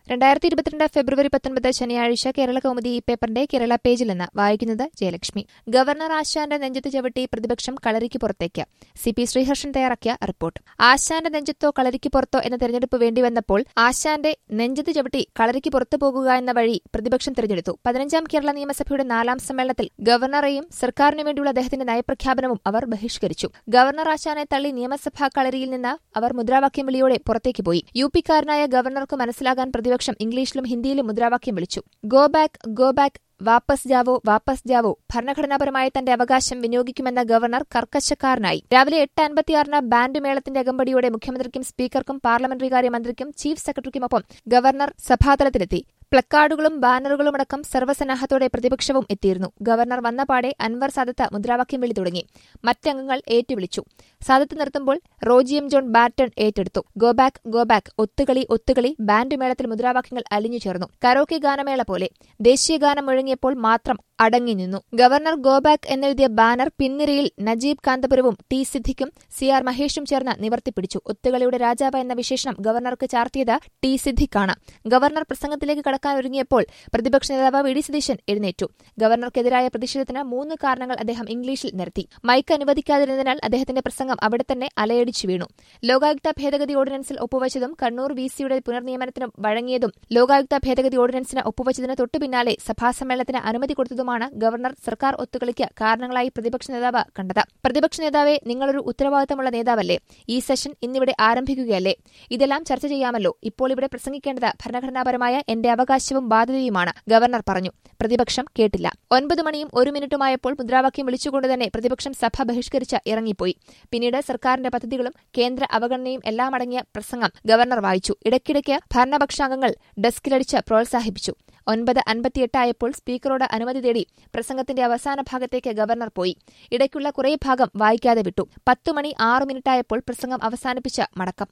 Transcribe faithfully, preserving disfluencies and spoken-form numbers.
രണ്ടായിരത്തി ഇരുപത്തിരണ്ട് ഫെബ്രുവരി പത്തൊൻപത് ശനിയാഴ്ച കേരള കൗമുദി ഈ പേപ്പറിന്റെ കേരള പേജിൽ നിന്ന് വായിക്കുന്നത് ജയലക്ഷ്മി. ഗവർണർ ആശാന്റെ നെഞ്ചത്ത് ചവിട്ടി പ്രതിപക്ഷം കളരിക്ക് പുറത്തേക്ക്. സി പി ശ്രീഹർഷൻ തയ്യാറാക്കിയ റിപ്പോർട്ട്. ആശാന്റെ നെഞ്ചത്തോ കളരിക്ക് പുറത്തോ എന്ന തെരഞ്ഞെടുപ്പ് വേണ്ടിവന്നപ്പോൾ ആശാന്റെ നെഞ്ചത്ത് ചവിട്ടി കളരിക്ക് പുറത്തു പോകുക എന്ന വഴി പ്രതിപക്ഷം തെരഞ്ഞെടുത്തു. പതിനഞ്ചാം കേരള നിയമസഭയുടെ നാലാം സമ്മേളനത്തിൽ ഗവർണറെയും സർക്കാരിനു വേണ്ടിയുള്ള അദ്ദേഹത്തിന്റെ നയപ്രഖ്യാപനവും അവർ ബഹിഷ്കരിച്ചു. ഗവർണർ ആശാനെ തള്ളി നിയമസഭാ കളരിയിൽ നിന്ന് അവർ മുദ്രാവാക്യം വിളിയോടെ പുറത്തേക്ക് പോയി. യു പിക്കാരനായ ഗവർണർക്ക് മനസ്സിലാകാൻ പ്രതിപക്ഷം ഇംഗ്ലീഷിലും ഹിന്ദിയിലും മുദ്രാവാക്യം വിളിച്ചു. ഗോ ബാക്ക്, ഗോ ബാക്ക്, വാപ്പസ് ജാവോ, വാപ്പസ് ജാവോ. ഭരണഘടനാപരമായ തന്റെ അവകാശം വിനിയോഗിക്കുമെന്ന ഗവർണർ കർക്കശക്കാരനായി. രാവിലെ എട്ട് അൻപത്തിയാറിന് ബാൻഡ് മേളത്തിന്റെ അകമ്പടിയോടെ മുഖ്യമന്ത്രിക്കും സ്പീക്കർക്കും പാർലമെന്ററി കാര്യ മന്ത്രിക്കും ചീഫ് സെക്രട്ടറിക്കുമൊപ്പം ഗവർണർ സഭാതലത്തിലെത്തി. പ്ലക്കാർഡുകളും ബാനറുകളുമടക്കം സർവ്വസന്നാഹത്തോടെ പ്രതിപക്ഷവും എത്തിയിരുന്നു. ഗവർണർ വന്നപാടെ അൻവർ സാദത്ത് മുദ്രാവാക്യം വിളി തുടങ്ങി. മറ്റംഗങ്ങൾ ഏറ്റുവിളിച്ചു. സാദത്ത് നിർത്തുമ്പോൾ റോജി എം ജോൺ ബാറ്റൺ ഏറ്റെടുത്തു. ഗോ ബാക്ക്, ഗോ ബാക്ക്, ഒത്തുകളി, ഒത്തുകളി. ബാൻഡ് മേളത്തിൽ മുദ്രാവാക്യങ്ങൾ അലിഞ്ഞു ചേർന്നു. കരോക്കെ ഗാനമേള പോലെ. ദേശീയഗാനം മുഴങ്ങിയപ്പോൾ മാത്രം അടങ്ങി നിന്നു. ഗവർണർ ഗോ ബാക്ക് എന്നെഴുതിയ ബാനർ പിൻനിരയിൽ നജീബ് കാന്തപുരവും ടി സിദ്ദിഖും സി ആർ മഹേഷും ചേർന്ന് നിവർത്തിപ്പിടിച്ചു. ഒത്തുകളിയുടെ രാജാവ് എന്ന വിശേഷണം ഗവർണർക്ക് ചാർത്തിയത് ടി സിദ്ദിഖാണ്. ഗവർണർ പ്രസംഗത്തിലേക്ക് കടക്കാനൊരുങ്ങിയപ്പോൾ പ്രതിപക്ഷ നേതാവ് വി ഡി സതീശൻ എഴുന്നേറ്റു. ഗവർണർക്കെതിരായ പ്രതിഷേധത്തിന് മൂന്ന് കാരണങ്ങൾ അദ്ദേഹം ഇംഗ്ലീഷിൽ നിരത്തി. മൈക്ക് അനുവദിക്കാതിരുന്നതിനാൽ അദ്ദേഹത്തിന്റെ പ്രസംഗം അവിടെ തന്നെ അലയടിച്ചു വീണു. ലോകായുക്ത ഭേദഗതി ഓർഡിനൻസിൽ ഒപ്പുവച്ചതും കണ്ണൂർ വി സിയുടെ പുനർനിയമനത്തിനും വഴങ്ങിയതും ലോകായുക്ത ഭേദഗതി ഓർഡിനൻസിന് ഒപ്പുവച്ചതിന് തൊട്ടുപിന്നാലെ സഭാസമ്മേളനത്തിന് അനുമതി കൊടുത്തതും ാണ് ഗവർണർ സർക്കാർ ഒത്തുകളിക്ക് കാരണങ്ങളായി പ്രതിപക്ഷ നേതാവ് കണ്ടത്. പ്രതിപക്ഷ നേതാവെ, നിങ്ങളൊരു ഉത്തരവാദിത്തമുള്ള നേതാവല്ലേ? ഈ സെഷൻ ഇന്നിവിടെ ആരംഭിക്കുകയല്ലേ? ഇതെല്ലാം ചർച്ച ചെയ്യാമല്ലോ. ഇപ്പോൾ ഇവിടെ പ്രസംഗിക്കേണ്ടത് ഭരണഘടനാപരമായ എന്റെ അവകാശവും ബാധ്യതയുമാണ്, ഗവർണർ പറഞ്ഞു. പ്രതിപക്ഷം കേട്ടില്ല. ഒൻപത് മണിയും ഒരു മിനിറ്റുമായപ്പോൾ മുദ്രാവാക്യം വിളിച്ചുകൊണ്ട് തന്നെ പ്രതിപക്ഷം സഭ ബഹിഷ്കരിച്ച് ഇറങ്ങിപ്പോയി. പിന്നീട് സർക്കാരിന്റെ പദ്ധതികളും കേന്ദ്ര അവഗണനയും എല്ലാം അടങ്ങിയ പ്രസംഗം ഗവർണർ വായിച്ചു. ഇടയ്ക്കിടയ്ക്ക് ഭരണപക്ഷാംഗങ്ങൾ ഡെസ്കിലടിച്ച് പ്രോത്സാഹിപ്പിച്ചു. ഒൻപത് അൻപത്തിയെട്ടായപ്പോൾ സ്പീക്കറോട് അനുമതി തേടി പ്രസംഗത്തിന്റെ അവസാന ഭാഗത്തേക്ക് ഗവർണർ പോയി. ഇടയ്ക്കുള്ള കുറേ ഭാഗം വായിക്കാതെ വിട്ടു. പത്തുമണി ആറ് മിനിറ്റായപ്പോൾ പ്രസംഗം അവസാനിപ്പിച്ച് മടക്കം.